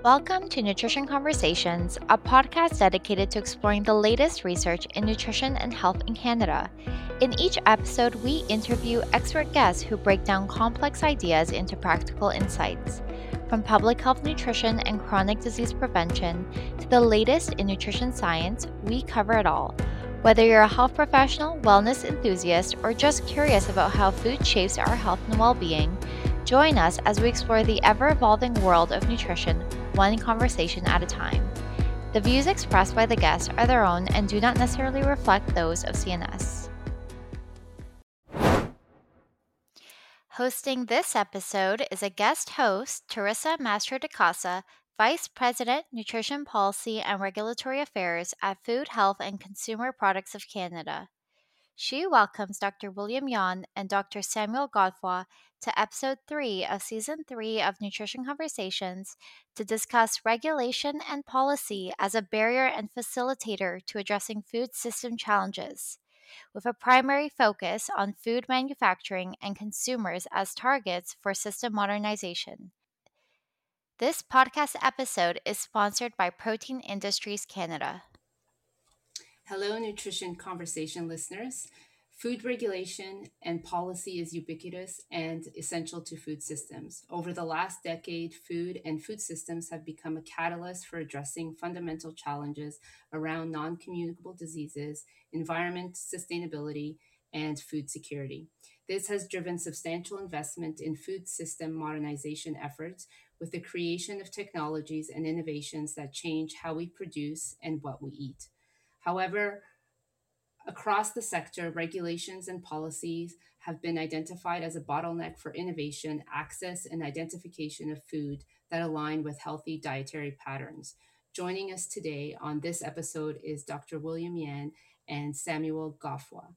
Welcome to Nutrition Conversations, a podcast dedicated to exploring the latest research in nutrition and health in Canada. In each episode, we interview expert guests who break down complex ideas into practical insights. From public health nutrition and chronic disease prevention to the latest in nutrition science, we cover it all. Whether you're a health professional, wellness enthusiast, or just curious about how food shapes our health and well being, join us as we explore the ever evolving world of nutrition, one conversation at a time. The views expressed by the guests are their own and do not necessarily reflect those of CNS. Hosting this episode is a guest host, Teresa Mastro de Casa, Vice President, Nutrition Policy and Regulatory Affairs at Food, Health and Consumer Products of Canada. She welcomes Dr. William Yan and Dr. Samuel Godfroy to episode 3 of season 3 of Nutrition Conversations to discuss regulation and policy as a barrier and facilitator to addressing food system challenges, with a primary focus on food manufacturing and consumers as targets for system modernization. This podcast episode is sponsored by Protein Industries Canada. Hello, Nutrition Conversation listeners. Food regulation and policy is ubiquitous and essential to food systems. Over the last decade, food and food systems have become a catalyst for addressing fundamental challenges around non communicable diseases, environment sustainability, and food security. This has driven substantial investment in food system modernization efforts with the creation of technologies and innovations that change how we produce and what we eat. However, across the sector, regulations and policies have been identified as a bottleneck for innovation, access, and identification of food that align with healthy dietary patterns. Joining us today on this episode is Dr. William Yan and Samuel Godfroy.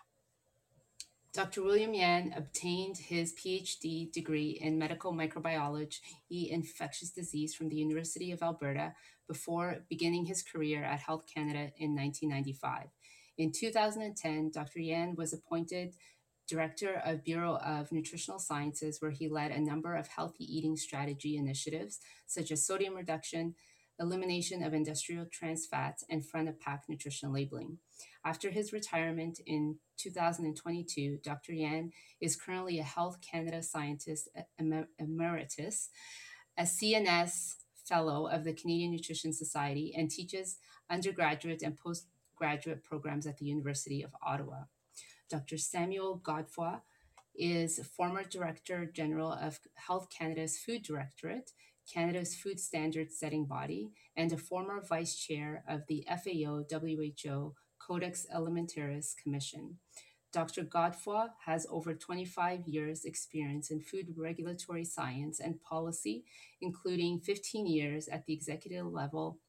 Dr. William Yan obtained his PhD degree in medical microbiology, infectious disease from the University of Alberta before beginning his career at Health Canada in 1995. In 2010, Dr. Yan was appointed Director of Bureau of Nutritional Sciences, where he led a number of healthy eating strategy initiatives such as sodium reduction, elimination of industrial trans fats, and front of pack nutrition labeling. After his retirement in 2022, Dr. Yan is currently a Health Canada Scientist Emeritus, a CNS Fellow of the Canadian Nutrition Society, and teaches undergraduate and postgraduate programs at the University of Ottawa. Dr. Samuel Godfroy is former Director General of Health Canada's Food Directorate, Canada's food standard setting body, and a former Vice Chair of the FAO WHO Codex Alimentarius Commission. Dr. Godfroy has over 25 years' experience in food regulatory science and policy, including 15 years at the executive level,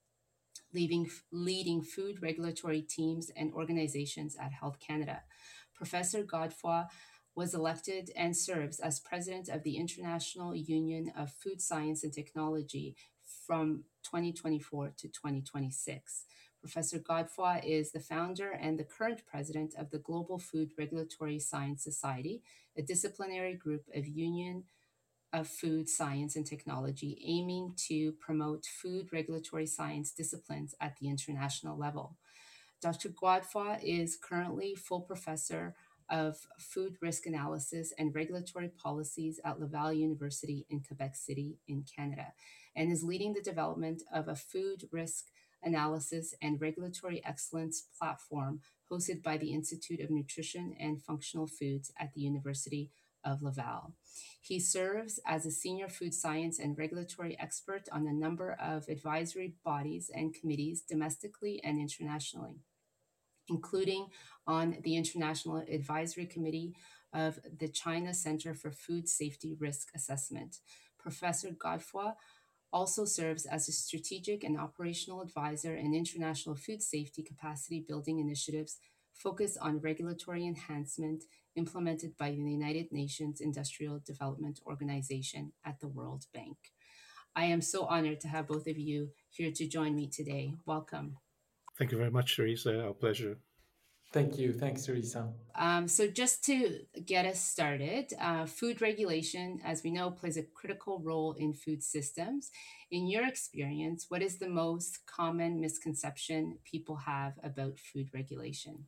leading food regulatory teams and organizations at Health Canada. Professor Godfroy was elected and serves as president of the International Union of Food Science and Technology from 2024 to 2026. Professor Godfroy is the founder and the current president of the Global Food Regulatory Science Society, a disciplinary group of Union of Food Science and Technology aiming to promote food regulatory science disciplines at the international level. Dr. Godfroy is currently full professor of food risk analysis and regulatory policies at Laval University in Quebec City in Canada, and is leading the development of a food risk analysis and regulatory excellence platform hosted by the Institute of Nutrition and Functional Foods at the University of Laval. He serves as a senior food science and regulatory expert on a number of advisory bodies and committees domestically and internationally, including on the International Advisory Committee of the China Center for Food Safety Risk Assessment. Professor Godfroy also serves as a strategic and operational advisor in international food safety capacity building initiatives focused on regulatory enhancement implemented by the United Nations Industrial Development Organization at the World Bank. I am so honored to have both of you here to join me today. Welcome. Thank you very much, Teresa. Our pleasure. Thank you. Thanks, Teresa. So, just to get us started, food regulation, as we know, plays a critical role in food systems. In your experience, what is the most common misconception people have about food regulation?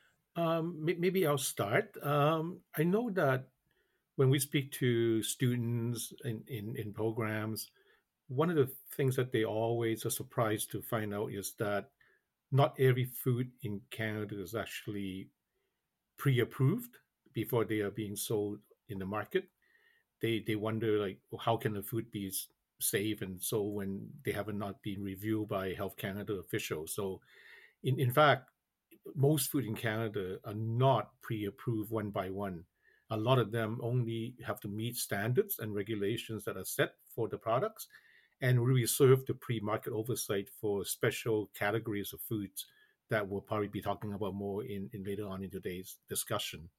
Maybe I'll start. I know that when we speak to students in programs, one of the things that they always are surprised to find out is that not every food in Canada is actually pre-approved before they are being sold in the market. They wonder like, well, how can the food be safe and so when they have not been reviewed by Health Canada officials. So in fact, most food in Canada are not pre-approved one by one. A lot of them only have to meet standards and regulations that are set for the products and we reserve the pre-market oversight for special categories of foods that we'll probably be talking about more in later on in today's discussion.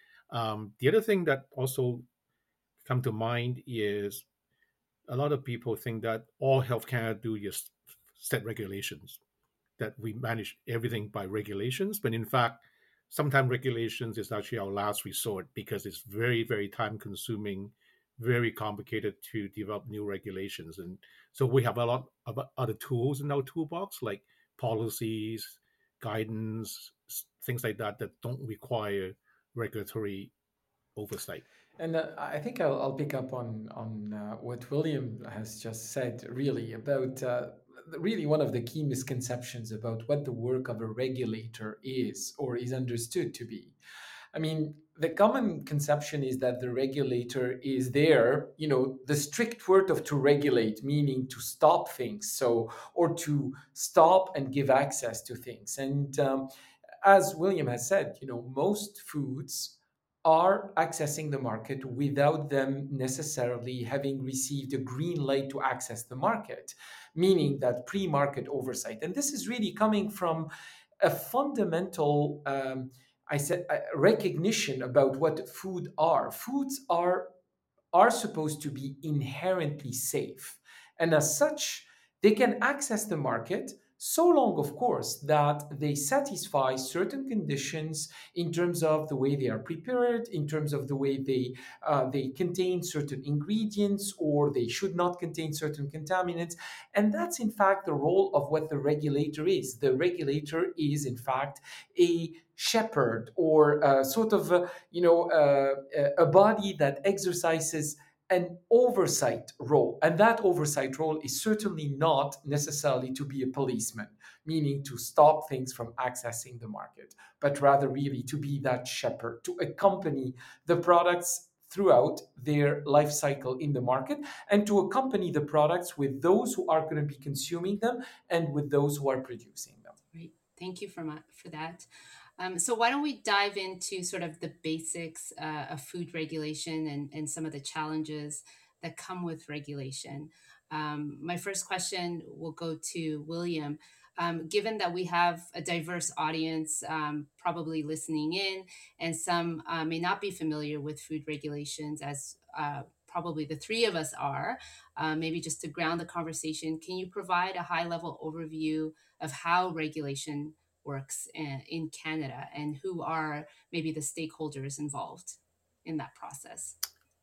The other thing that also come to mind is a lot of people think that all Health Canada do is set regulations, that we manage everything by regulations, but in fact, sometimes regulations is actually our last resort because it's very, very time consuming, very complicated to develop new regulations. And so we have a lot of other tools in our toolbox, like policies, guidance, things like that, that don't require regulatory oversight. And I think I'll pick up on what William has just said, really about really one of the key misconceptions about what the work of a regulator is or is understood to be. I mean, the common conception is that the regulator is there, the strict word of to regulate, meaning to stop things, so or to stop and give access to things. And as William has said, most foods are accessing the market without them necessarily having received a green light to access the market, meaning that pre market oversight. And this is really coming from a fundamental, I said, recognition about what food are. Foods are supposed to be inherently safe. And as such, they can access the market so long, of course, that they satisfy certain conditions in terms of the way they are prepared, in terms of the way they contain certain ingredients, or they should not contain certain contaminants. And that's in fact the role of what the regulator is. The regulator is in fact a shepherd or sort of a body that exercises an oversight role. And that oversight role is certainly not necessarily to be a policeman, meaning to stop things from accessing the market, but rather really to be that shepherd, to accompany the products throughout their life cycle in the market and to accompany the products with those who are going to be consuming them and with those who are producing them. Right. Thank you for that. So why don't we dive into sort of the basics of food regulation and some of the challenges that come with regulation. My first question will go to William. Given that we have a diverse audience probably listening in, and some may not be familiar with food regulations, as probably the three of us are, maybe just to ground the conversation, can you provide a high level overview of how regulation works in Canada and who are maybe the stakeholders involved in that process?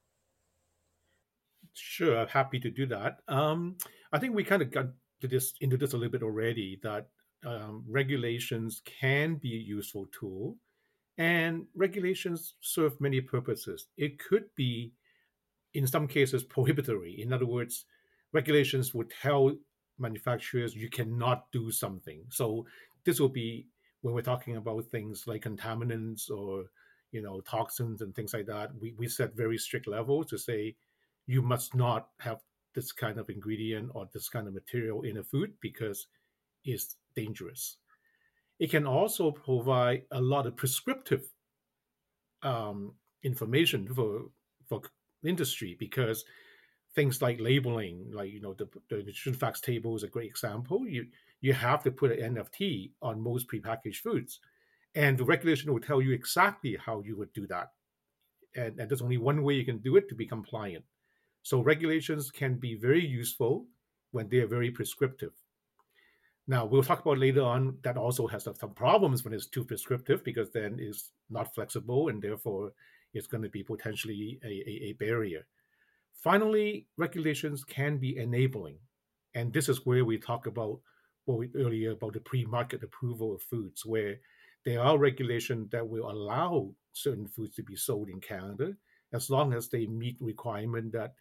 Sure, I'm happy to do that. I think we kind of got to this into this a little bit already. That regulations can be a useful tool, and regulations serve many purposes. It could be, in some cases, prohibitory. In other words, regulations would tell manufacturers you cannot do something. So this will be when we're talking about things like contaminants or toxins and things like that. We set very strict levels to say you must not have this kind of ingredient or this kind of material in a food because it's dangerous. It can also provide a lot of prescriptive information for industry because things like labeling, like the nutrition facts table is a great example. You have to put an NFT on most prepackaged foods, and the regulation will tell you exactly how you would do that. And there's only one way you can do it to be compliant. So regulations can be very useful when they are very prescriptive. Now, we'll talk about later on that also has some problems when it's too prescriptive because then it's not flexible and therefore it's going to be potentially a barrier. Finally, regulations can be enabling. And this is where we talk about what we earlier about the pre-market approval of foods, where there are regulations that will allow certain foods to be sold in Canada as long as they meet requirement that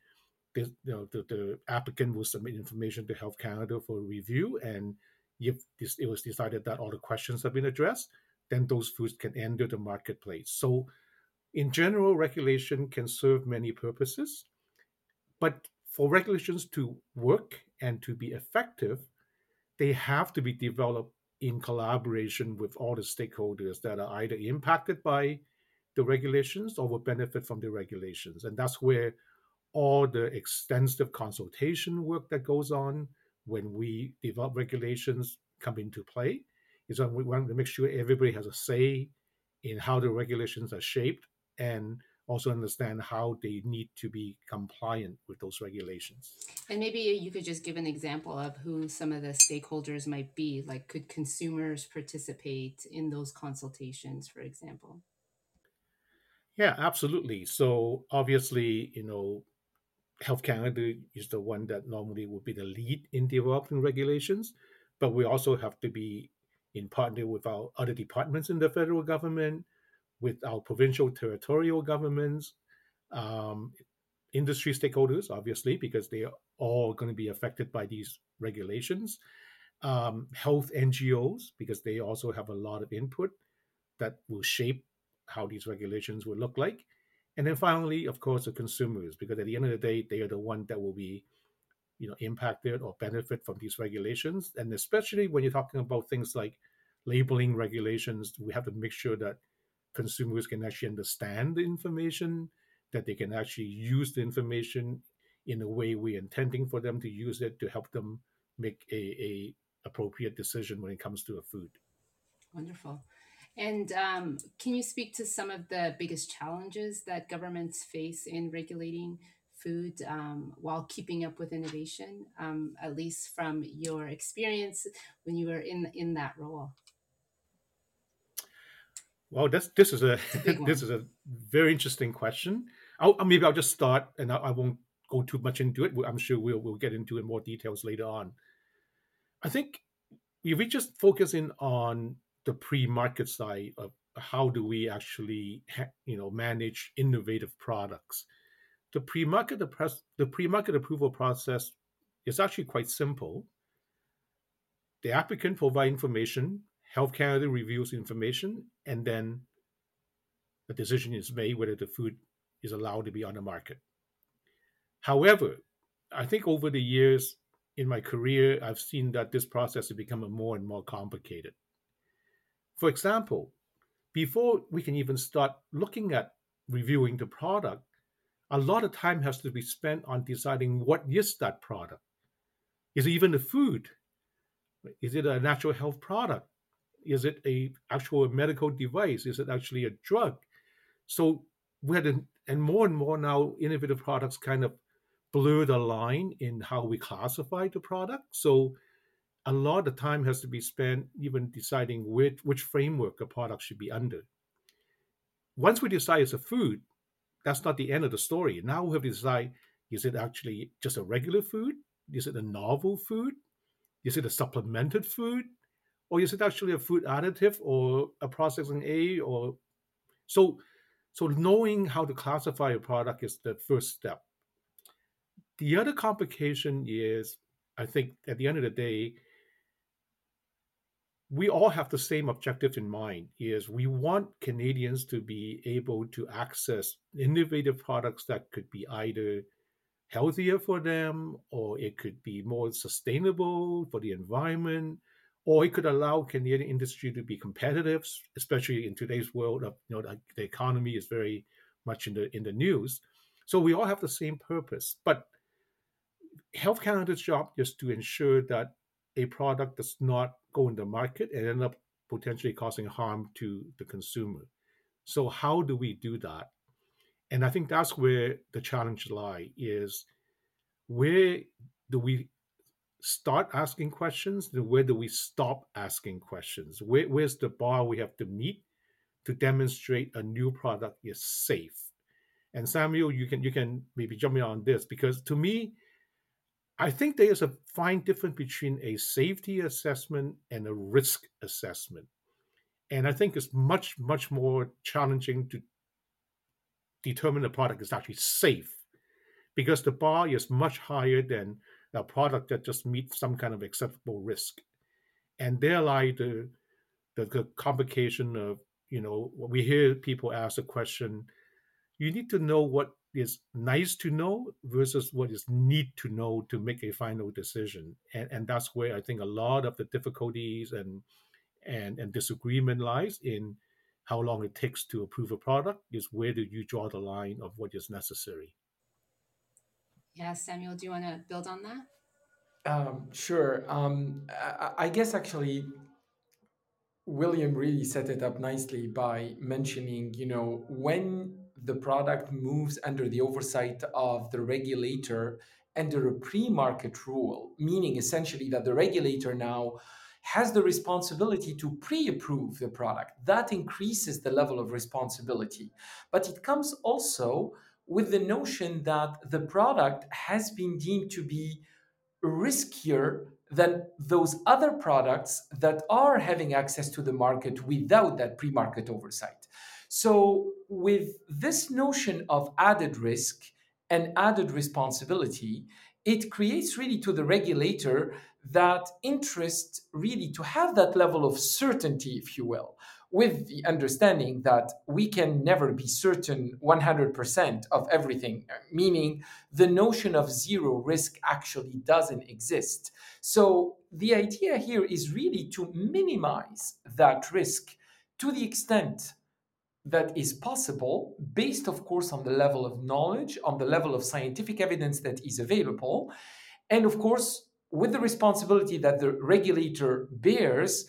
the applicant will submit information to Health Canada for review. And if it was decided that all the questions have been addressed, then those foods can enter the marketplace. So in general, regulation can serve many purposes. But for regulations to work and to be effective, they have to be developed in collaboration with all the stakeholders that are either impacted by the regulations or will benefit from the regulations. And that's where all the extensive consultation work that goes on when we develop regulations come into play. Is that we want to make sure everybody has a say in how the regulations are shaped and also understand how they need to be compliant with those regulations. And maybe you could just give an example of who some of the stakeholders might be. Like, could consumers participate in those consultations, for example? Yeah, absolutely. So obviously, Health Canada is the one that normally would be the lead in developing regulations, but we also have to be in partner with our other departments in the federal government, with our provincial territorial governments, um, industry stakeholders, obviously, because they are all going to be affected by these regulations, health NGOs, because they also have a lot of input that will shape how these regulations will look like. And then finally, of course, the consumers, because at the end of the day, they are the one that will be, impacted or benefit from these regulations. And especially when you're talking about things like labeling regulations, we have to make sure that consumers can actually understand the information, that they can actually use the information in the way we're intending for them to use it to help them make a appropriate decision when it comes to a food. Wonderful. And can you speak to some of the biggest challenges that governments face in regulating food while keeping up with innovation, at least from your experience when you were in that role? Well, this is a It's a big this one. is a very interesting question. Maybe I'll just start, and I won't go too much into it. I'm sure we'll get into it more details later on. I think if we just focus in on the pre-market side of how do we actually manage innovative products, the pre-market approval process is actually quite simple. The applicant provide information, Health Canada reviews information, and then a decision is made whether the food is allowed to be on the market. However, I think over the years in my career, I've seen that this process has become more and more complicated. For example, before we can even start looking at reviewing the product, a lot of time has to be spent on deciding what is that product. Is it even a food? Is it a natural health product? Is it a actual medical device? Is it actually a drug? So we had and more now innovative products kind of blur the line in how we classify the product. So a lot of time has to be spent even deciding which framework a product should be under. Once we decide it's a food, that's not the end of the story. Now we have to decide, is it actually just a regular food? Is it a novel food? Is it a supplemented food? Or is it actually a food additive or a processing aid? Or so so knowing how to classify a product is the first step. The other complication is, I think at the end of the day, we all have the same objective in mind, is we want Canadians to be able to access innovative products that could be either healthier for them, or it could be more sustainable for the environment, or it could allow Canadian industry to be competitive, especially in today's world of the economy is very much in the news. So we all have the same purpose, but Health Canada's job is to ensure that a product does not go in the market and end up potentially causing harm to the consumer. So how do we do that? And I think that's where the challenge lie is, where do we start asking questions, then where do we stop asking questions? Where's the bar we have to meet to demonstrate a new product is safe? And Samuel, you can maybe jump in on this, because to me, I think there is a fine difference between a safety assessment and a risk assessment. And I think it's much more challenging to determine the product is actually safe, because the bar is much higher than a product that just meets some kind of acceptable risk. And there lie the complication of, we hear people ask the question, you need to know what is nice to know versus what is need to know to make a final decision. And that's where I think a lot of the difficulties and disagreement lies in how long it takes to approve a product, is where do you draw the line of what is necessary. Yeah, Samuel, do you want to build on that? Sure. I guess actually William really set it up nicely by mentioning, when the product moves under the oversight of the regulator under a pre market rule, meaning essentially that the regulator now has the responsibility to pre approve the product. That increases the level of responsibility. But it comes also with the notion that the product has been deemed to be riskier than those other products that are having access to the market without that pre market oversight. So, with this notion of added risk and added responsibility, it creates really to the regulator that interest really to have that level of certainty, if you will, with the understanding that we can never be certain 100% of everything, meaning the notion of zero risk actually doesn't exist. So the idea here is really to minimize that risk to the extent that is possible, based, of course, on the level of knowledge, on the level of scientific evidence that is available, and of course, with the responsibility that the regulator bears,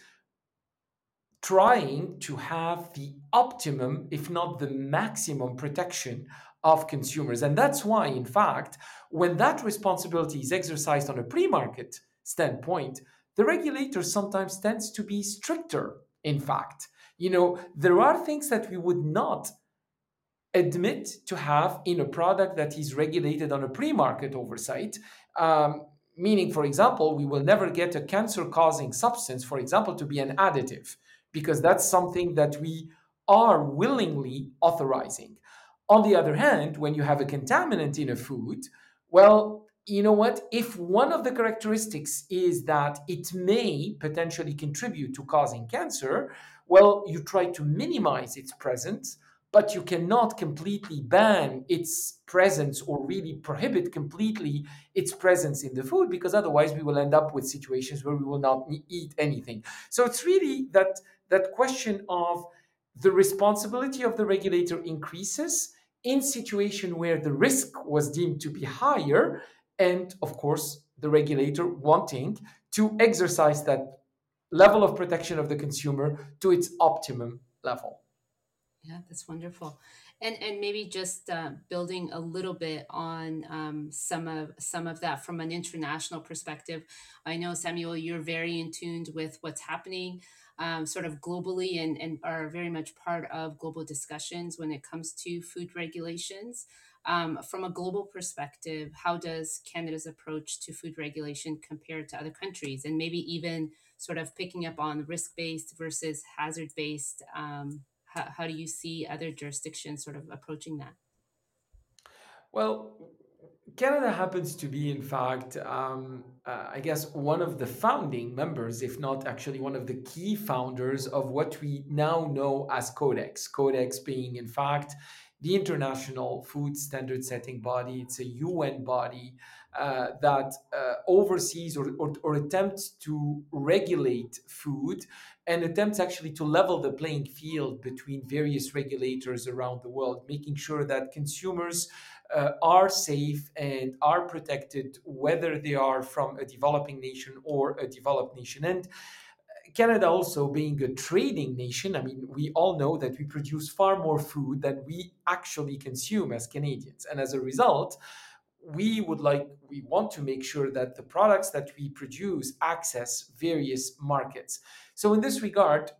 trying to have the optimum, if not the maximum, protection of consumers. And that's why, in fact, when that responsibility is exercised on a pre market standpoint, the regulator sometimes tends to be stricter, in fact. There are things that we would not admit to have in a product that is regulated on a pre market oversight. Meaning, for example, we will never get a cancer causing substance, for example, to be an additive, because that's something that we are willingly authorizing. On the other hand, when you have a contaminant in a food, well, you know what? If one of the characteristics is that it may potentially contribute to causing cancer, well, you try to minimize its presence, but you cannot completely ban its presence or really prohibit completely its presence in the food, because otherwise we will end up with situations where we will not eat anything. So it's really that question of the responsibility of the regulator increases in situation where the risk was deemed to be higher, and of course the regulator wanting to exercise that level of protection of the consumer to its optimum level. Yeah, that's wonderful. And maybe just building a little bit on some of that from an international perspective. I know, Samuel, you're very in tune with what's happening sort of globally, and are very much part of global discussions when it comes to food regulations. From a global perspective, how does Canada's approach to food regulation compare to other countries, and maybe even sort of picking up on risk-based versus hazard-based? How do you see other jurisdictions sort of approaching that? Well, Canada happens to be, in fact, I guess, one of the founding members, if not actually one of the key founders of what we now know as Codex. Codex being, in fact, the international food standard setting body. It's a UN body that oversees or attempts to regulate food, and attempts actually to level the playing field between various regulators around the world, making sure that consumers are safe and are protected, whether they are from a developing nation or a developed nation. And Canada also being a trading nation, I mean, we all know that we produce far more food than we actually consume as Canadians. And as a result, we want to make sure that the products that we produce access various markets. So in this regard,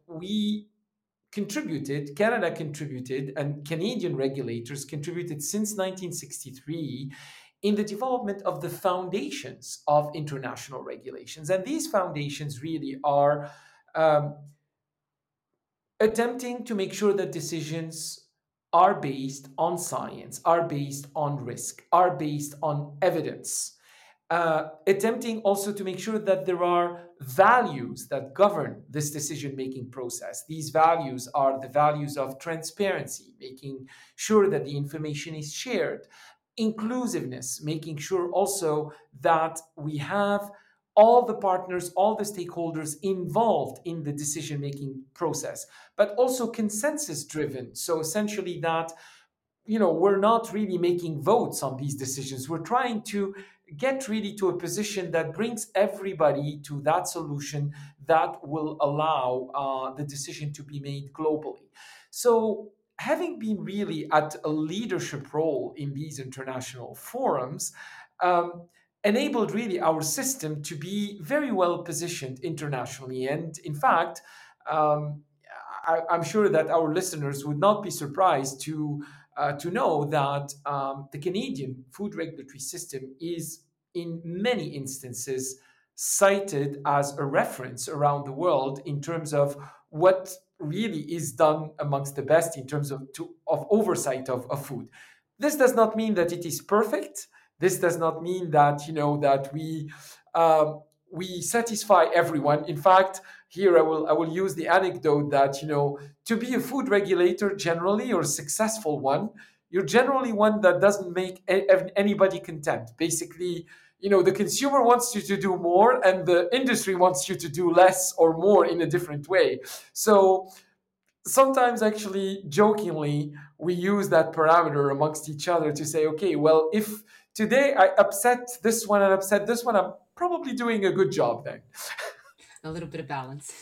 Canada contributed, and Canadian regulators contributed since 1963 in the development of the foundations of international regulations. And these foundations really are um, attempting to make sure that decisions are based on science, are based on risk, are based on evidence. Attempting also to make sure that there are values that govern this decision making process. These values are the values of transparency, making sure that the information is shared, inclusiveness, making sure also that we have all the partners, all the stakeholders involved in the decision making process, but also consensus driven. So essentially, that we're not really making votes on these decisions. We're trying to get really to a position that brings everybody to that solution that will allow the decision to be made globally. So, having been really at a leadership role in these international forums, um, enabled really our system to be very well positioned internationally. And in fact, um, I'm sure that our listeners would not be surprised to know that the Canadian food regulatory system is, in many instances, cited as a reference around the world in terms of what really is done amongst the best in terms of oversight of food. This does not mean that it is perfect. This does not mean that that we satisfy everyone. In fact, here I will use the anecdote that to be a food regulator generally, or a successful one, you're generally one that doesn't make anybody content. Basically, the consumer wants you to do more, and the industry wants you to do less or more in a different way. So sometimes, actually, jokingly, we use that parameter amongst each other to say, okay, well, if today I upset this one and upset this one, I'm probably doing a good job then. A little bit of balance.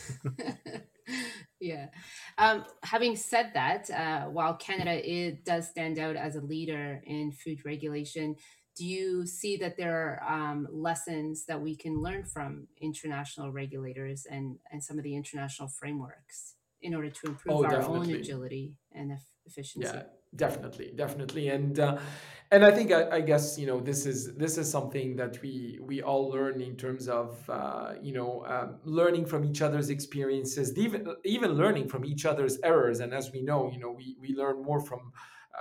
Yeah. Having said that, while Canada does stand out as a leader in food regulation, do you see that there are lessons that we can learn from international regulators and some of the international frameworks in order to improve Oh, our own definitely. agility and Yeah, efficiency? definitely, and I think I guess this is something that we all learn in terms of learning from each other's experiences, even learning from each other's errors. And as we know, we learn more from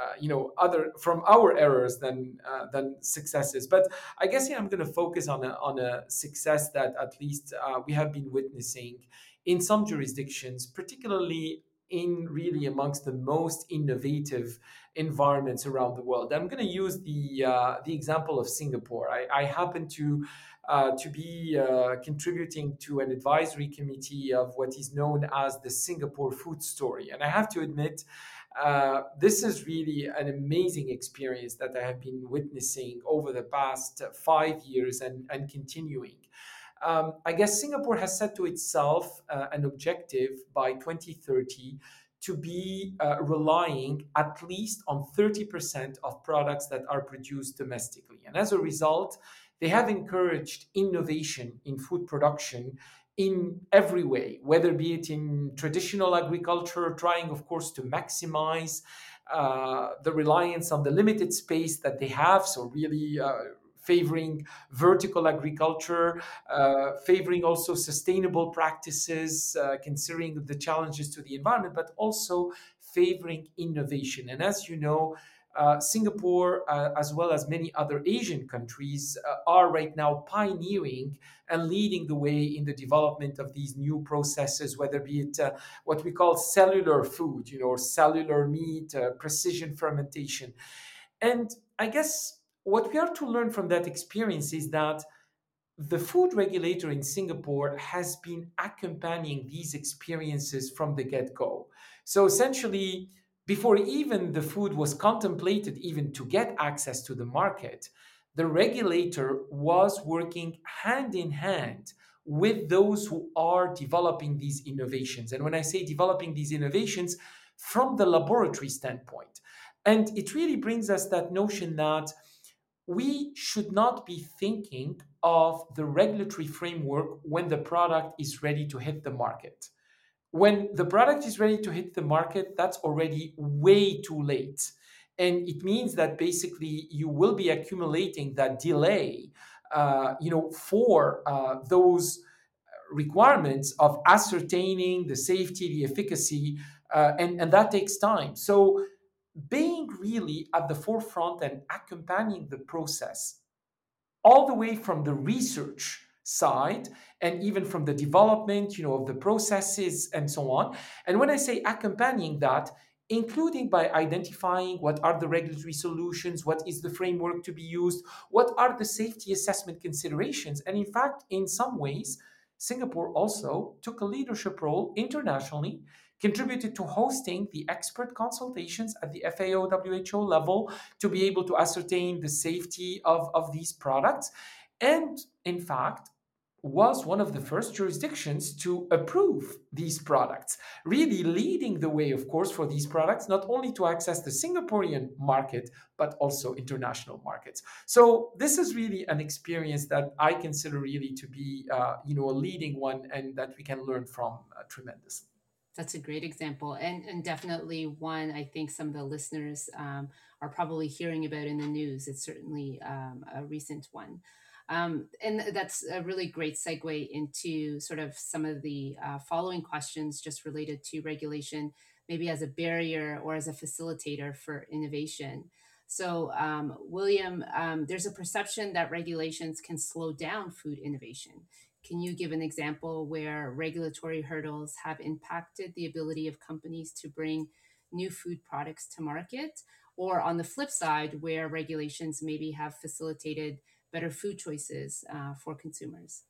other from our errors than successes. But I guess I'm going to focus on a success that at least we have been witnessing in some jurisdictions, particularly in really amongst the most innovative environments around the world. I'm going to use the example of Singapore. I happen to be contributing to an advisory committee of what is known as the Singapore Food Story, and I have to admit. This is really an amazing experience that I have been witnessing over the past 5 years and continuing. I guess Singapore has set to itself an objective by 2030 to be relying at least on 30% of products that are produced domestically. And as a result, they have encouraged innovation in food production in every way, whether be it in traditional agriculture, trying, of course, to maximize the reliance on the limited space that they have. So, really favoring vertical agriculture, favoring also sustainable practices, considering the challenges to the environment, but also favoring innovation. And as you know, Singapore, as well as many other Asian countries, are right now pioneering and leading the way in the development of these new processes, whether be it what we call cellular food, or cellular meat, precision fermentation. And I guess what we are to learn from that experience is that the food regulator in Singapore has been accompanying these experiences from the get go. So essentially, before even the food was contemplated, even to get access to the market, the regulator was working hand in hand with those who are developing these innovations. And when I say developing these innovations, from the laboratory standpoint. And it really brings us that notion that we should not be thinking of the regulatory framework when the product is ready to hit the market. When the product is ready to hit the market, that's already way too late. And it means that basically you will be accumulating that delay, for those requirements of ascertaining the safety, the efficacy, and that takes time. So being really at the forefront and accompanying the process all the way from the research side and even from the development of the processes and so on. And when I say accompanying that, including by identifying what are the regulatory solutions, what is the framework to be used, what are the safety assessment considerations. And in fact, in some ways, Singapore also took a leadership role internationally, contributed to hosting the expert consultations at the FAO WHO level to be able to ascertain the safety of these products. And in fact, was one of the first jurisdictions to approve these products, really leading the way, of course, for these products, not only to access the Singaporean market, but also international markets. So this is really an experience that I consider really to be, a leading one and that we can learn from tremendously. That's a great example, and definitely one I think some of the listeners are probably hearing about in the news. It's certainly a recent one. And that's a really great segue into sort of some of the following questions just related to regulation, maybe as a barrier or as a facilitator for innovation. So, William, there's a perception that regulations can slow down food innovation. Can you give an example where regulatory hurdles have impacted the ability of companies to bring new food products to market? Or on the flip side, where regulations maybe have facilitated better food choices for consumers?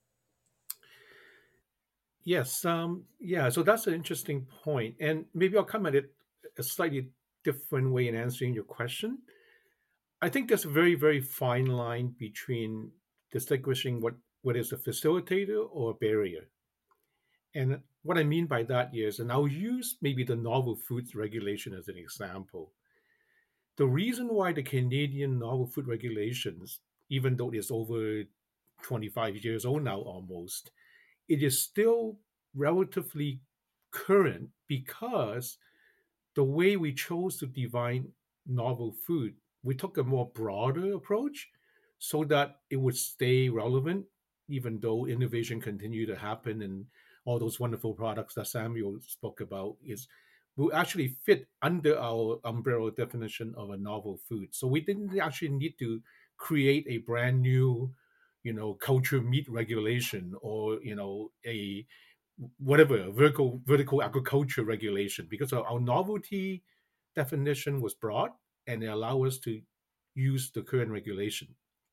Yes, yeah. So that's an interesting point, and maybe I'll come at it a slightly different way in answering your question. I think there's a very, very fine line between distinguishing what is a facilitator or a barrier. And what I mean by that is, and I'll use maybe the novel foods regulation as an example. The reason why the Canadian novel food regulations, even though it's over 25 years old now almost, it is still relatively current because the way we chose to define novel food, we took a more broader approach so that it would stay relevant, even though innovation continued to happen and all those wonderful products that Samuel spoke about is will actually fit under our umbrella definition of a novel food. So we didn't actually need to create a brand new, culture meat regulation or a whatever vertical agriculture regulation because our novelty definition was broad and it allowed us to use the current regulation.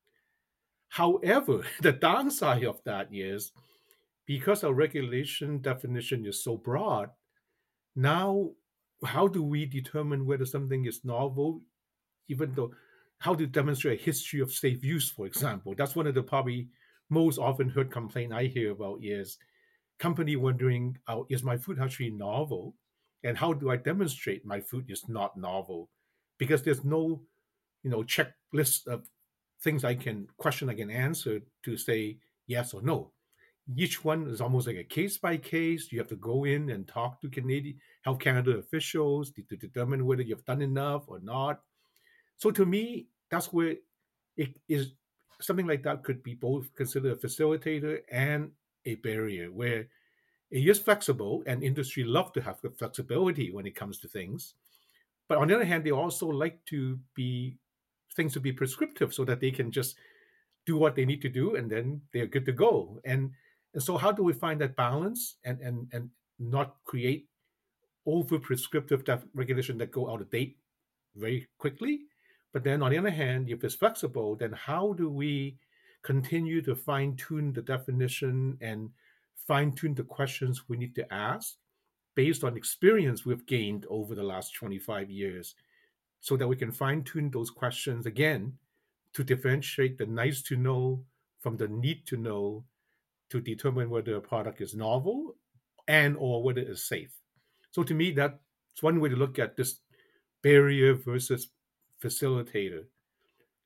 However, the downside of that is because our regulation definition is so broad, now how do we determine whether something is novel, even though how to demonstrate a history of safe use, for example? That's one of the probably most often heard complaint I hear about is company wondering, is my food actually novel? And how do I demonstrate my food is not novel? Because there's no, checklist of things I can answer to say yes or no. Each one is almost like a case by case. You have to go in and talk to Canadian Health Canada officials to determine whether you've done enough or not. So to me, that's where it is something like that could be both considered a facilitator and a barrier where it is flexible, and industry love to have the flexibility when it comes to things. But on the other hand, they also like to be things to be prescriptive so that they can just do what they need to do and then they're good to go. And so how do we find that balance and not create over prescriptive regulation that go out of date very quickly? But then on the other hand, if it's flexible, then how do we continue to fine tune the definition and fine tune the questions we need to ask based on experience we've gained over the last 25 years so that we can fine tune those questions again to differentiate the nice to know from the need to know to determine whether a product is novel and or whether it's safe. So to me, that's one way to look at this barrier versus facilitator.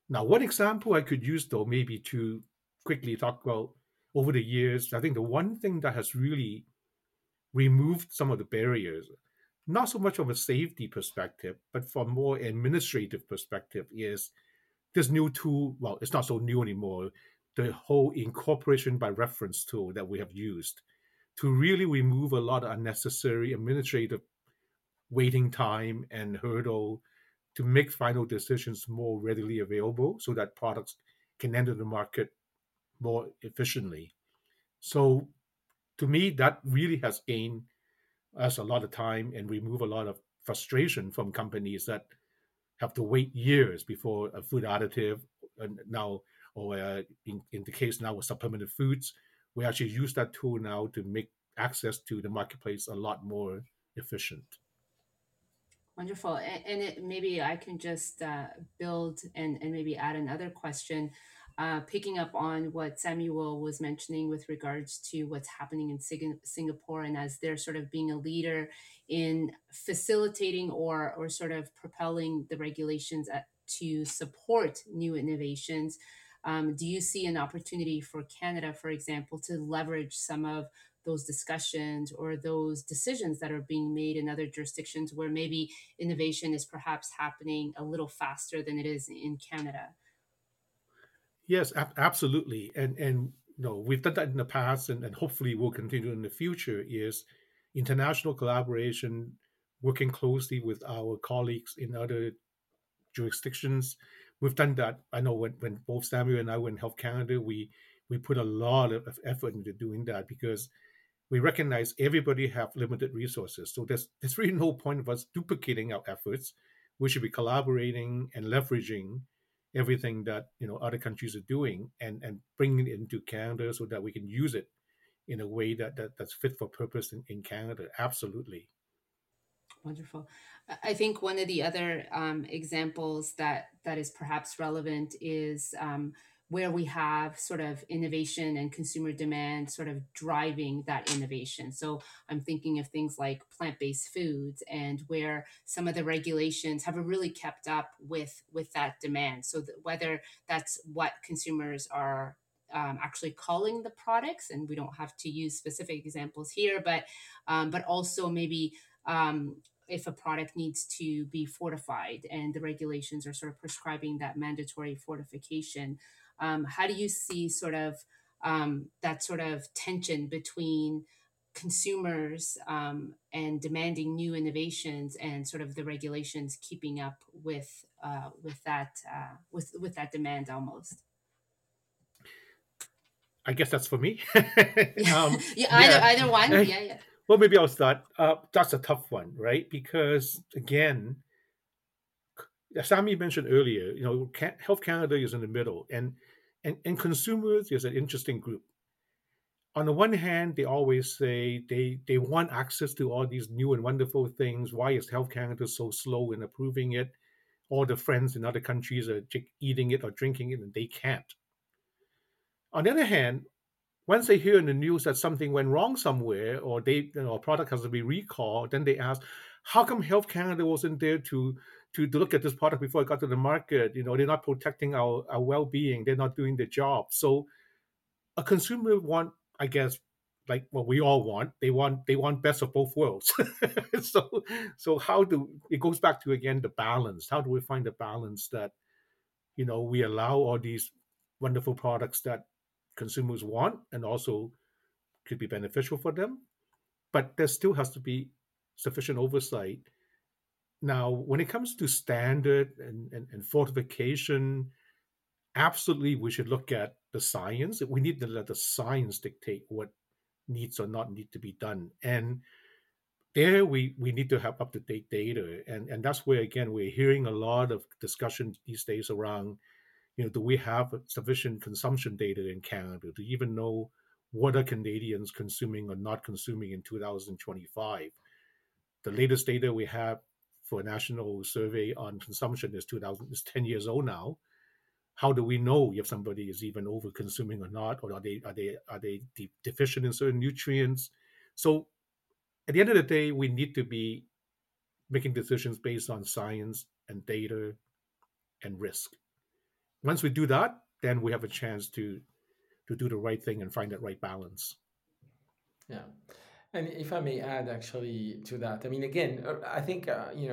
Now, one example I could use, though, maybe to quickly talk about over the years, I think the one thing that has really removed some of the barriers, not so much from a safety perspective, but from more administrative perspective, is this new tool. Well, it's not so new anymore. The whole incorporation by reference tool that we have used to really remove a lot of unnecessary administrative waiting time and hurdle to make final decisions more readily available so that products can enter the market more efficiently. So to me, that really has gained us a lot of time and remove a lot of frustration from companies that have to wait years before a food additive now, or in the case now with supplemented foods, we actually use that tool now to make access to the marketplace a lot more efficient. Wonderful. Maybe I can just build and maybe add another question, picking up on what Samuel was mentioning with regards to what's happening in Singapore, and as they're sort of being a leader in facilitating or sort of propelling the regulations to support new innovations. Do you see an opportunity for Canada, for example, to leverage some of those discussions or those decisions that are being made in other jurisdictions where maybe innovation is perhaps happening a little faster than it is in Canada? Yes, absolutely. And no, we've done that in the past, and hopefully we'll continue in the future. Is international collaboration, working closely with our colleagues in other jurisdictions. We've done that. I know when both Samuel and I were in Health Canada, we put a lot of effort into doing that because we recognize everybody have limited resources. So there's really no point of us duplicating our efforts. We should be collaborating and leveraging everything that other countries are doing and bringing it into Canada so that we can use it in a way that's fit for purpose in Canada. Absolutely. Wonderful. I think one of the other examples that is perhaps relevant is where we have sort of innovation and consumer demand sort of driving that innovation. So I'm thinking of things like plant-based foods and where some of the regulations haven't really kept up with that demand. So whether that's what consumers are actually calling the products, and we don't have to use specific examples here, but also maybe if a product needs to be fortified and the regulations are sort of prescribing that mandatory fortification. How do you see sort of that sort of tension between consumers and demanding new innovations and sort of the regulations keeping up with that demand almost? I guess that's for me. Yeah, yeah. Either Yeah. either one. Yeah, yeah. Well, maybe I'll start. That's a tough one, right? Because again, as Sami mentioned earlier, Health Canada is in the middle, and consumers is an interesting group. On the one hand, they always say they want access to all these new and wonderful things. Why is Health Canada so slow in approving it? All the friends in other countries are eating it or drinking it, and they can't. On the other hand, once they hear in the news that something went wrong somewhere or a product has to be recalled, then they ask, how come Health Canada wasn't there to look at this product before it got to the market? They're not protecting our well-being. They're not doing their job. So a consumer want, I guess, like what we all want. They want best of both worlds. so how do it goes back to again the balance? How do we find the balance that we allow all these wonderful products that consumers want and also could be beneficial for them, but there still has to be sufficient oversight. Now, when it comes to standard and fortification, absolutely we should look at the science. We need to let the science dictate what needs or not need to be done. And there we need to have up-to-date data. And that's where again we're hearing a lot of discussion these days around, do we have sufficient consumption data in Canada to even know what are Canadians consuming or not consuming in 2025? The latest data we have for a national survey on consumption is 10 years old now. How do we know if somebody is even over consuming or not, or are they deficient in certain nutrients? So at the end of the day, we need to be making decisions based on science and data and risk. Once we do that, then we have a chance to do the right thing and find that right balance. Yeah. And if I may add actually to that, I mean, again, I think,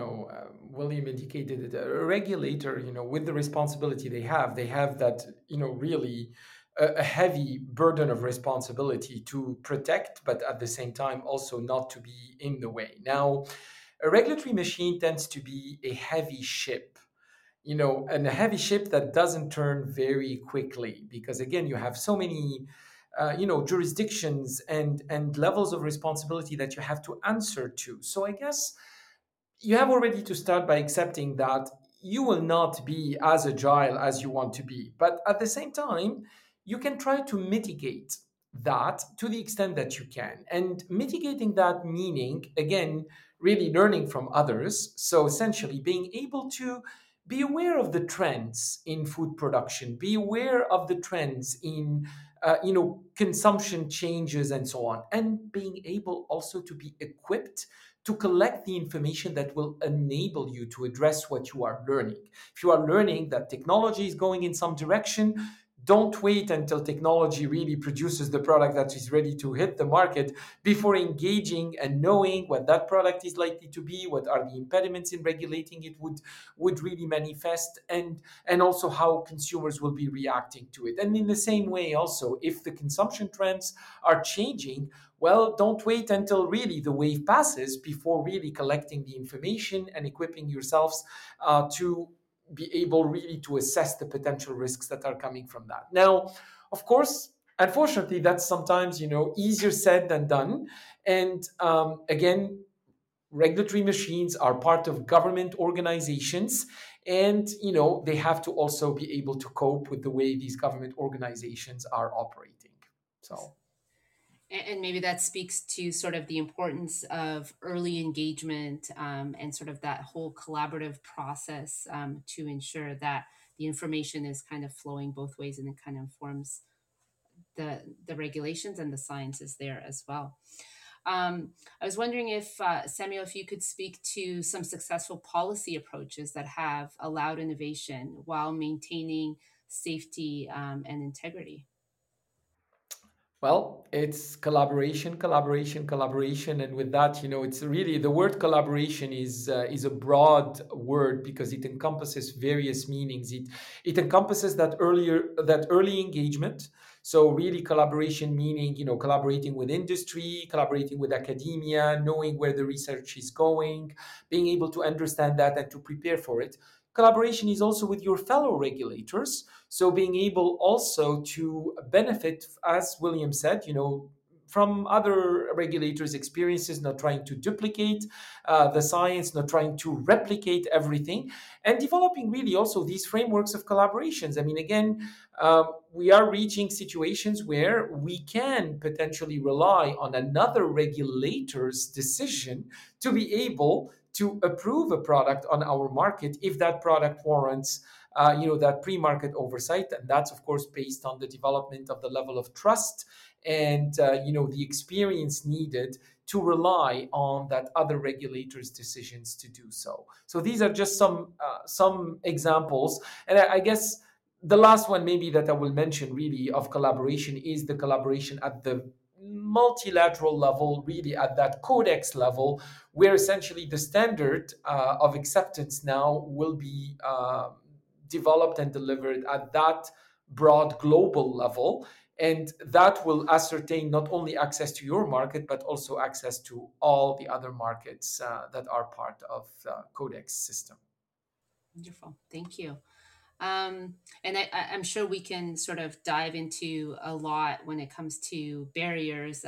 William indicated that a regulator, with the responsibility they have that, really a heavy burden of responsibility to protect, but at the same time also not to be in the way. Now, a regulatory machine tends to be a heavy ship, and a heavy ship that doesn't turn very quickly because again, you have so many jurisdictions and levels of responsibility that you have to answer to. So I guess you have already to start by accepting that you will not be as agile as you want to be. But at the same time, you can try to mitigate that to the extent that you can. And mitigating that meaning, again, really learning from others. So essentially being able to be aware of the trends in food production, be aware of the trends in consumption changes and so on, and being able also to be equipped to collect the information that will enable you to address what you are learning. If you are learning that technology is going in some direction, don't wait until technology really produces the product that is ready to hit the market before engaging and knowing what that product is likely to be, what are the impediments in regulating it would really manifest, and also how consumers will be reacting to it. And in the same way also, if the consumption trends are changing, well, don't wait until really the wave passes before really collecting the information and equipping yourselves to be able really to assess the potential risks that are coming from that. Now, of course, unfortunately, that's sometimes easier said than done. And again, regulatory machines are part of government organizations, and they have to also be able to cope with the way these government organizations are operating. So And maybe that speaks to sort of the importance of early engagement, and sort of that whole collaborative process, to ensure that the information is kind of flowing both ways and it kind of informs the regulations and the science is there as well. I was wondering if, Samuel, if you could speak to some successful policy approaches that have allowed innovation while maintaining safety, and integrity. well, it's collaboration, collaboration, collaboration, and with that, it's really the word collaboration is a broad word because it encompasses various meanings. It encompasses that early engagement. So really, collaboration meaning collaborating with industry, collaborating with academia, knowing where the research is going, being able to understand that and to prepare for it. Collaboration is also with your fellow regulators, so being able also to benefit, as William said, from other regulators' experiences, not trying to duplicate the science, not trying to replicate everything, and developing really also these frameworks of collaborations. I mean, again, we are reaching situations where we can potentially rely on another regulator's decision to be able to approve a product on our market if that product warrants that pre-market oversight, and that's of course based on the development of the level of trust and the experience needed to rely on that other regulators' decisions to do so. So these are just some examples, and I guess the last one maybe that I will mention really of collaboration is the collaboration at the multilateral level, really at that codex level, where essentially the standard of acceptance now will be developed and delivered at that broad global level. And that will ascertain not only access to your market, but also access to all the other markets that are part of the Codex system. Wonderful. Thank you. And I'm sure we can sort of dive into a lot when it comes to barriers,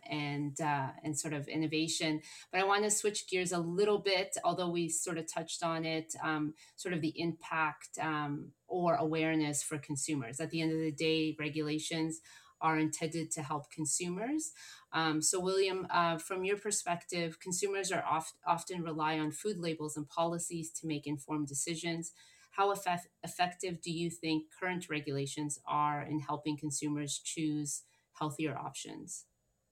and sort of innovation. But I want to switch gears a little bit, although we sort of touched on it, sort of the impact, or awareness for consumers. At the end of the day, regulations are intended to help consumers. So, William, from your perspective, consumers are often rely on food labels and policies to make informed decisions. How effective do you think current regulations are in helping consumers choose healthier options?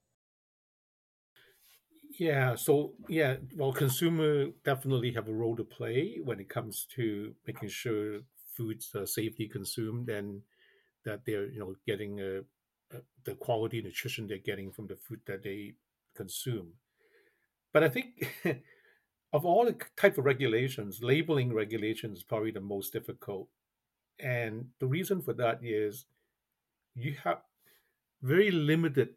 Yeah, so consumer definitely have a role to play when it comes to making sure foods safely consumed, and that they're getting the quality nutrition they're getting from the food that they consume. But I think of all the type of regulations, labeling regulations is probably the most difficult. And the reason for that is you have very limited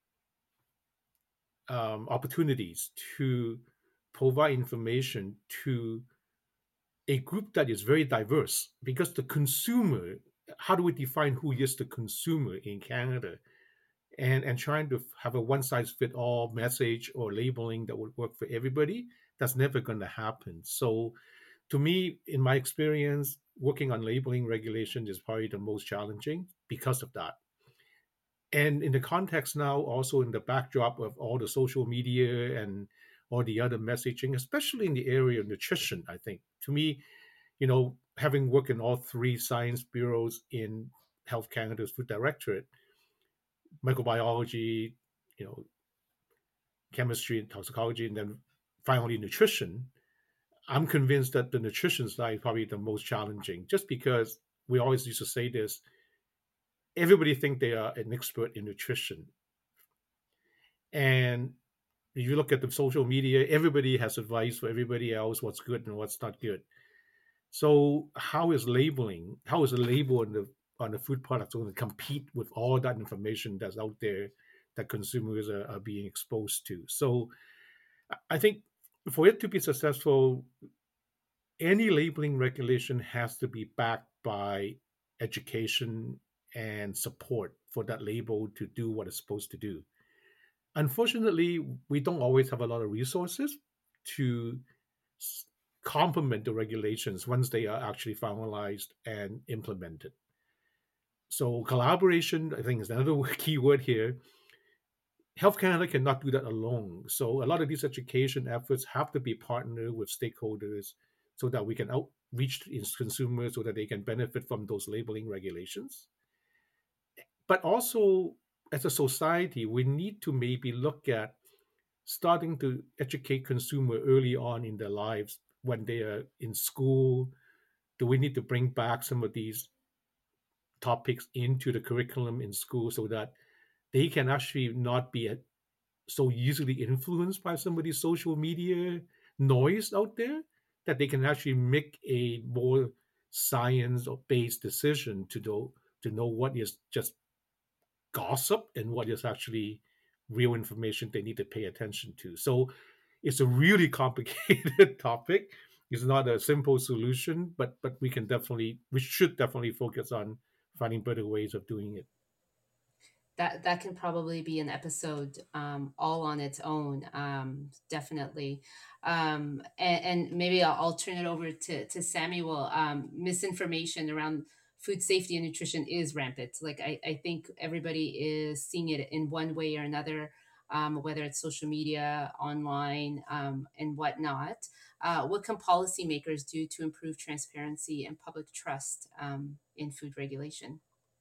opportunities to provide information to a group that is very diverse, because the consumer, how do we define who is the consumer in Canada? And trying to have a one size fit all message or labeling that would work for everybody, that's never going to happen. So to me, in my experience, working on labeling regulation is probably the most challenging because of that. And in the context now, also in the backdrop of all the social media and all the other messaging, especially in the area of nutrition, I think to me, having worked in all three science bureaus in Health Canada's Food Directorate, microbiology, you know, chemistry and toxicology, and then finally nutrition, I'm convinced that the nutrition side is probably the most challenging, just because we always used to say this: everybody think they are an expert in nutrition, and if you look at the social media, everybody has advice for everybody else what's good and what's not good. So how is a label on the food products going to compete with all that information that's out there that consumers are being exposed to? So I think for it to be successful, any labeling regulation has to be backed by education and support for that label to do what it's supposed to do. Unfortunately, we don't always have a lot of resources to s- complement the regulations once they are actually finalized and implemented. So collaboration, I think, is another key word here. Health Canada cannot do that alone. So a lot of these education efforts have to be partnered with stakeholders so that we can outreach consumers so that they can benefit from those labeling regulations. But also, as a society, we need to maybe look at starting to educate consumer early on in their lives when they are in school. Do we need to bring back some of these topics into the curriculum in school so that they can actually not be so easily influenced by some of these social media noise out there, that they can actually make a more science or based decision to know what is just gossip and what is actually real information they need to pay attention to. So it's a really complicated topic. It's not a simple solution, but we should definitely focus on finding better ways of doing it. That can probably be an episode all on its own, definitely. And maybe I'll turn it over to Samuel. Misinformation around food safety and nutrition is rampant. Like I think everybody is seeing it in one way or another, whether it's social media, online, and whatnot. What can policymakers do to improve transparency and public trust in food regulation?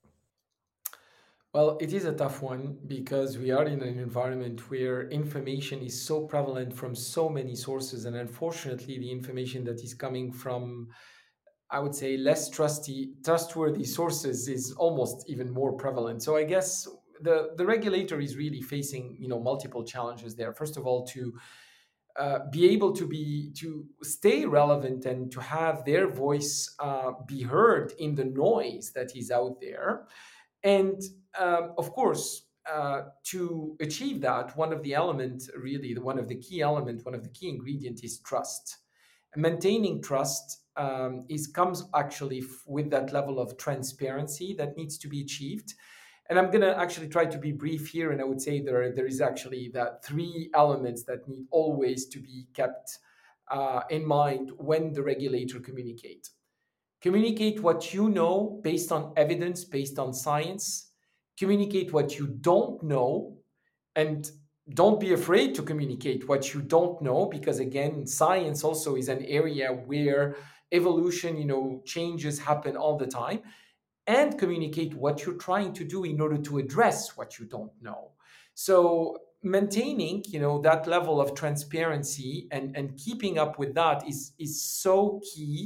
Well, it is a tough one because we are in an environment where information is so prevalent from so many sources, and unfortunately, the information that is coming from, I would say, less trustworthy sources is almost even more prevalent. So I guess the regulator is really facing multiple challenges there. First of all, to be able to stay relevant and to have their voice be heard in the noise that is out there. And of course, to achieve that, one of the elements, really, one of the key element, one of the key ingredient is trust. Maintaining trust is comes actually with that level of transparency that needs to be achieved. And I'm going to actually try to be brief here, and I would say there is actually that three elements that need always to be kept in mind when the regulator communicates. Communicate what you know based on evidence, based on science. Communicate what you don't know, and don't be afraid to communicate what you don't know, because again, science also is an area where evolution, changes happen all the time. And communicate what you're trying to do in order to address what you don't know. So maintaining that level of transparency and keeping up with that is so key.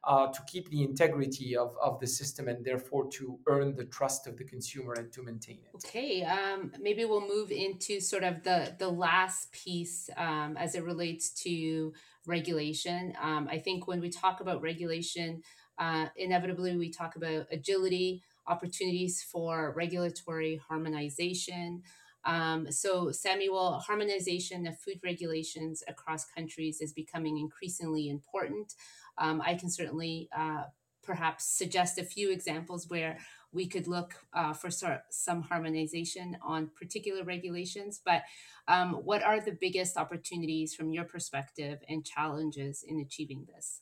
to keep the integrity of the system, and therefore to earn the trust of the consumer and to maintain it. Okay, maybe we'll move into sort of the last piece as it relates to regulation. I think when we talk about regulation, inevitably we talk about agility, opportunities for regulatory harmonization. So, Samuel, harmonization of food regulations across countries is becoming increasingly important. I can certainly perhaps suggest a few examples where we could look for some harmonization on particular regulations. But what are the biggest opportunities from your perspective and challenges in achieving this?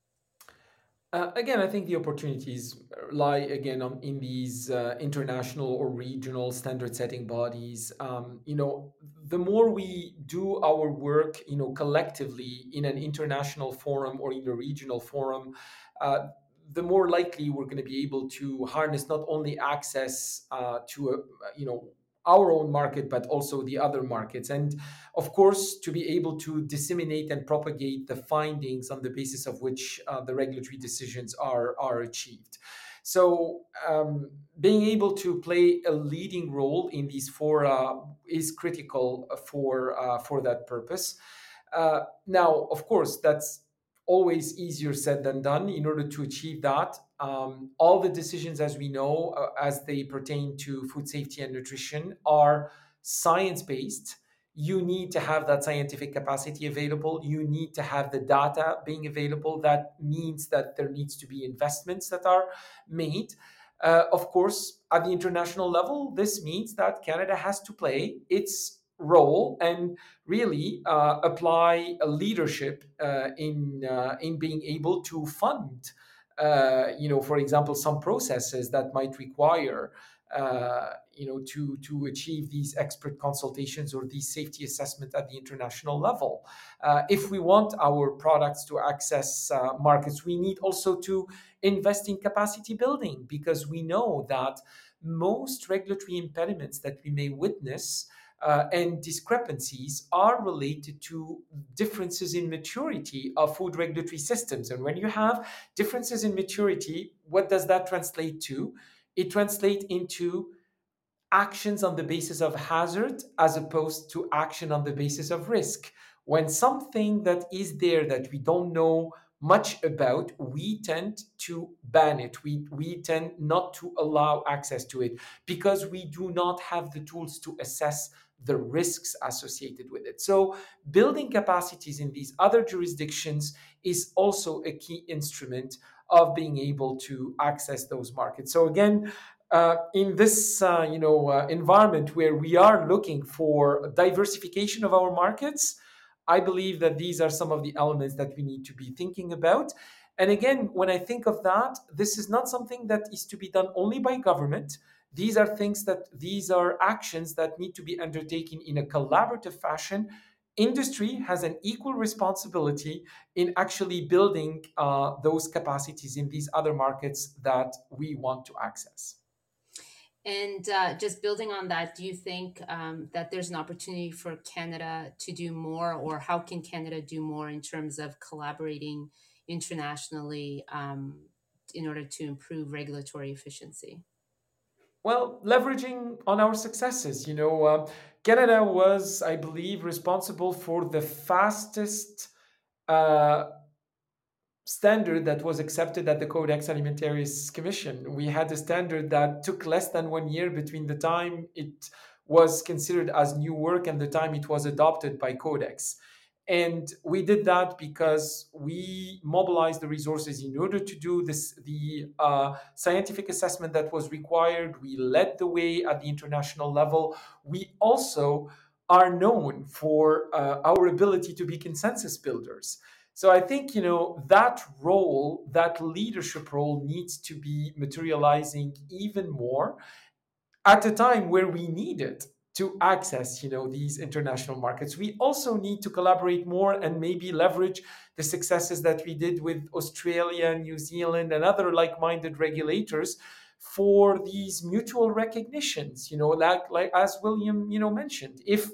Again, I think the opportunities lie again in these international or regional standard setting bodies. The more we do our work, collectively in an international forum or in a regional forum, uh, the more likely we're going to be able to harness not only access to our own market, but also the other markets. And of course, to be able to disseminate and propagate the findings on the basis of which the regulatory decisions are achieved. So, being able to play a leading role in these fora is critical for that purpose. Now, of course, that's always easier said than done. In order to achieve that, all the decisions, as we know, as they pertain to food safety and nutrition, are science based. You need to have that scientific capacity available. You need to have the data being available. That means that there needs to be investments that are made. Of course, at the international level, this means that Canada has to play its role and really apply a leadership in being able to fund, for example, some processes that might require, to achieve these expert consultations or these safety assessment at the international level. If we want our products to access markets, we need also to invest in capacity building, because we know that most regulatory impediments that we may witness and discrepancies are related to differences in maturity of food regulatory systems. And when you have differences in maturity, what does that translate to? It translates into actions on the basis of hazard as opposed to action on the basis of risk. When something that is there that we don't know much about, we tend to ban it. We tend not to allow access to it because we do not have the tools to assess the risks associated with it. So, building capacities in these other jurisdictions is also a key instrument of being able to access those markets. So, again, in this environment where we are looking for diversification of our markets, I believe that these are some of the elements that we need to be thinking about. And again, when I think of that, this is not something that is to be done only by government. These are actions that need to be undertaken in a collaborative fashion. Industry has an equal responsibility in actually building those capacities in these other markets that we want to access. And just building on that, do you think that there's an opportunity for Canada to do more, or how can Canada do more in terms of collaborating internationally in order to improve regulatory efficiency? Well, leveraging on our successes, Canada was, I believe, responsible for the fastest uh, standard that was accepted at the Codex Alimentarius Commission. We had a standard that took less than 1 year between the time it was considered as new work and the time it was adopted by Codex. And we did that because we mobilized the resources in order to do this, the scientific assessment that was required. We led the way at the international level. We also are known for our ability to be consensus builders. So I think, that role, that leadership role needs to be materializing even more at a time where we need it to access, these international markets. We also need to collaborate more and maybe leverage the successes that we did with Australia, New Zealand, and other like-minded regulators for these mutual recognitions, like as William, mentioned.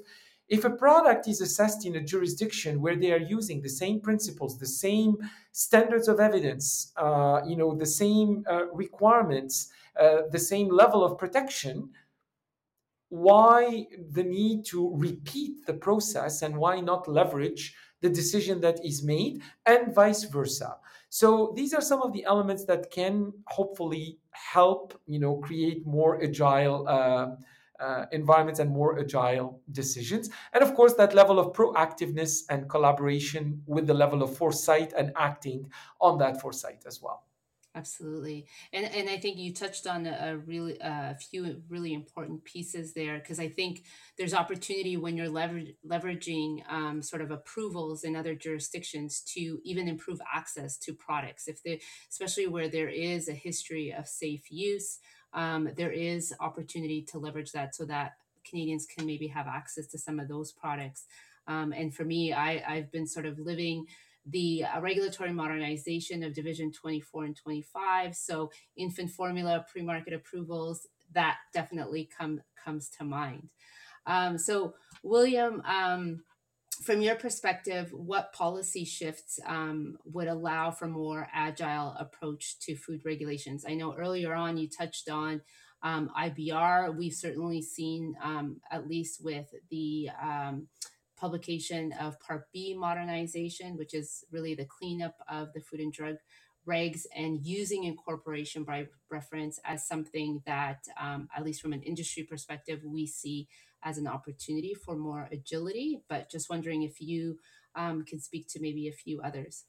If a product is assessed in a jurisdiction where they are using the same principles, the same standards of evidence, the same requirements, the same level of protection, why the need to repeat the process and why not leverage the decision that is made, and vice versa? So these are some of the elements that can hopefully help create more agile environments and more agile decisions. And of course, that level of proactiveness and collaboration with the level of foresight and acting on that foresight as well. Absolutely. And I think you touched on a few really important pieces there, because I think there's opportunity when you're leveraging sort of approvals in other jurisdictions to even improve access to products. Especially where there is a history of safe use, there is opportunity to leverage that so that Canadians can maybe have access to some of those products. And for me, I've been sort of living the regulatory modernization of Division 24 and 25. So infant formula, pre-market approvals, that definitely comes to mind. So William, from your perspective, what policy shifts would allow for more agile approach to food regulations? I know earlier on you touched on IBR. We've certainly seen, at least with the publication of Part B modernization, which is really the cleanup of the food and drug regs, and using incorporation by reference as something that, at least from an industry perspective, we see as an opportunity for more agility. But just wondering if you can speak to maybe a few others.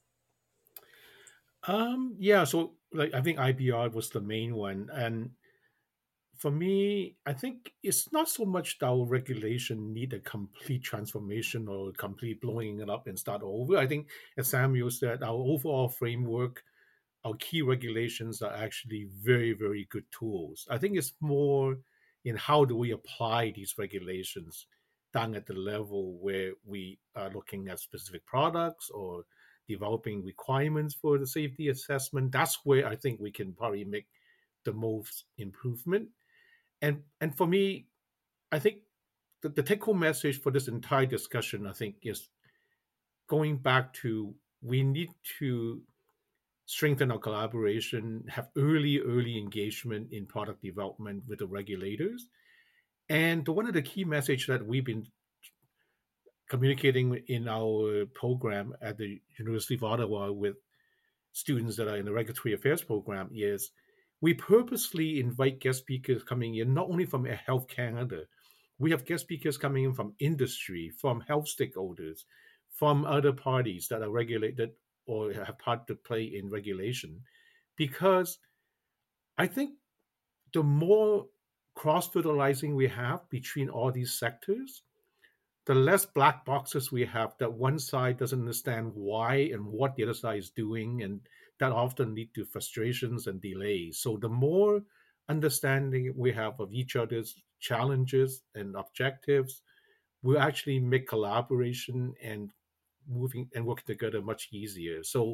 Yeah, so like I think IBR was the main one, and for me, I think it's not so much that our regulation need a complete transformation or complete blowing it up and start over. I think, as Samuel said, our overall framework, our key regulations are actually very, very good tools. I think it's more in how do we apply these regulations down at the level where we are looking at specific products or developing requirements for the safety assessment. That's where I think we can probably make the most improvement. And for me, I think the take home message for this entire discussion, I think, is going back to we need to strengthen our collaboration, have early engagement in product development with the regulators. And one of the key messages that we've been communicating in our program at the University of Ottawa with students that are in the regulatory affairs program is we purposely invite guest speakers coming in, not only from Health Canada, we have guest speakers coming in from industry, from health stakeholders, from other parties that are regulated or have part to play in regulation. Because I think the more cross fertilizing we have between all these sectors, the less black boxes we have that one side doesn't understand why and what the other side is doing, and that often lead to frustrations and delays. So the more understanding we have of each other's challenges and objectives, will actually make collaboration and moving and working together much easier. So,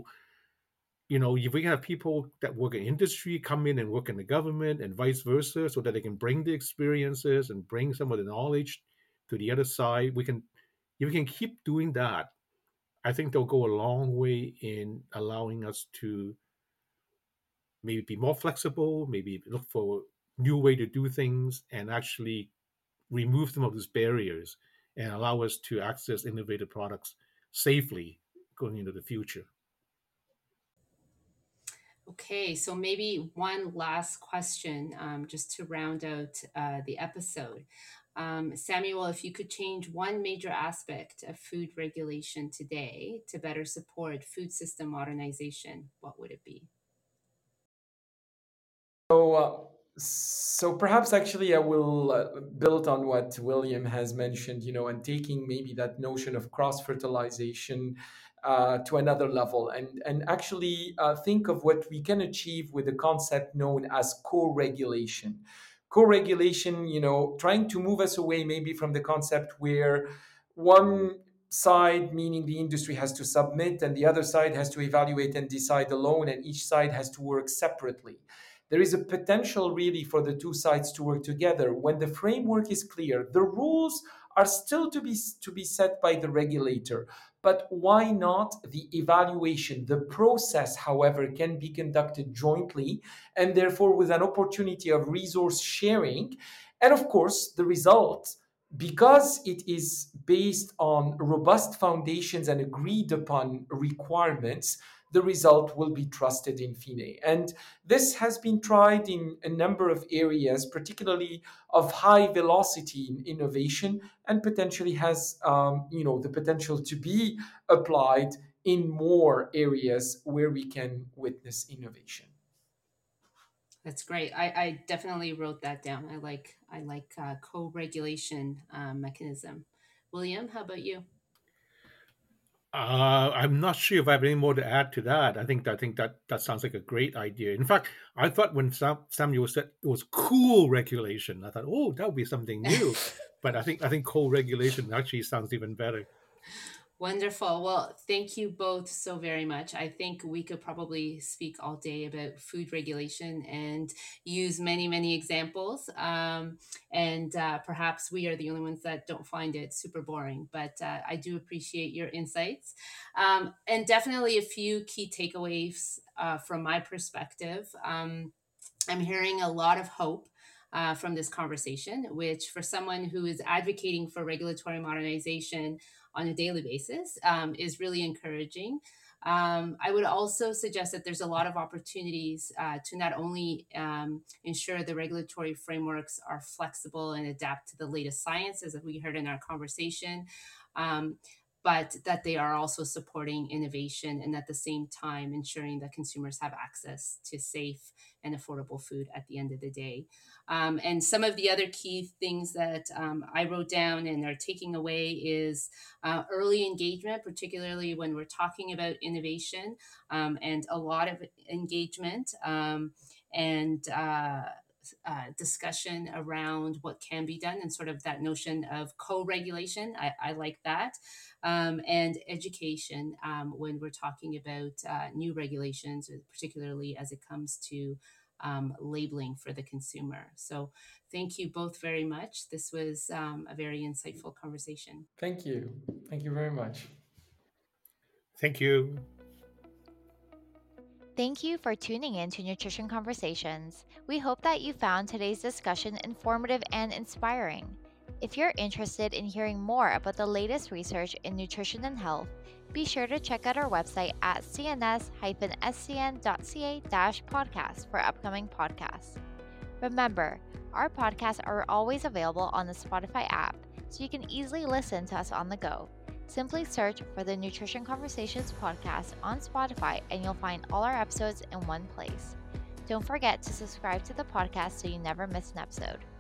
if we have people that work in industry come in and work in the government and vice versa, so that they can bring the experiences and bring some of the knowledge to the other side, if we can keep doing that, I think they'll go a long way in allowing us to maybe be more flexible, maybe look for new way to do things, and actually remove some of these barriers and allow us to access innovative products safely going into the future. Okay, so maybe one last question, just to round out the episode. Samuel, if you could change one major aspect of food regulation today to better support food system modernization, what would it be? So perhaps actually I will build on what William has mentioned, and taking maybe that notion of cross fertilization to another level, and actually think of what we can achieve with a concept known as co-regulation. Co-regulation, trying to move us away maybe from the concept where one side, meaning the industry, has to submit and the other side has to evaluate and decide alone, and each side has to work separately. There is a potential really for the two sides to work together when the framework is clear. The rules are still to be set by the regulator. But why not the evaluation? The process, however, can be conducted jointly and therefore with an opportunity of resource sharing. And of course, the result, because it is based on robust foundations and agreed upon requirements, the result will be trusted in fine. And this has been tried in a number of areas, particularly of high velocity in innovation, and potentially has the potential to be applied in more areas where we can witness innovation. That's great. I definitely wrote that down. I like co-regulation mechanism. William, how about you? I'm not sure if I have any more to add to that. I think that sounds like a great idea. In fact, I thought when Samuel said it was cool regulation, I thought, oh, that would be something new. But I think co-regulation actually sounds even better. Wonderful. Well, thank you both so very much. I think we could probably speak all day about food regulation and use many, many examples. And perhaps we are the only ones that don't find it super boring, but I do appreciate your insights. And definitely a few key takeaways from my perspective. I'm hearing a lot of hope from this conversation, which for someone who is advocating for regulatory modernization on a daily basis is really encouraging. I would also suggest that there's a lot of opportunities to not only ensure the regulatory frameworks are flexible and adapt to the latest science, as we heard in our conversation, um, but that they are also supporting innovation and at the same time ensuring that consumers have access to safe and affordable food at the end of the day. And some of the other key things that I wrote down and are taking away is early engagement, particularly when we're talking about innovation, and a lot of engagement and discussion around what can be done and sort of that notion of co-regulation. I like that. And education when we're talking about new regulations, particularly as it comes to labeling for the consumer. So thank you both very much. This was a very insightful conversation. Thank you. Thank you very much. Thank you. Thank you for tuning in to Nutrition Conversations. We hope that you found today's discussion informative and inspiring. If you're interested in hearing more about the latest research in nutrition and health, be sure to check out our website at cns-scn.ca-podcast for upcoming podcasts. Remember, our podcasts are always available on the Spotify app, so you can easily listen to us on the go. Simply search for the Nutrition Conversations podcast on Spotify and you'll find all our episodes in one place. Don't forget to subscribe to the podcast so you never miss an episode.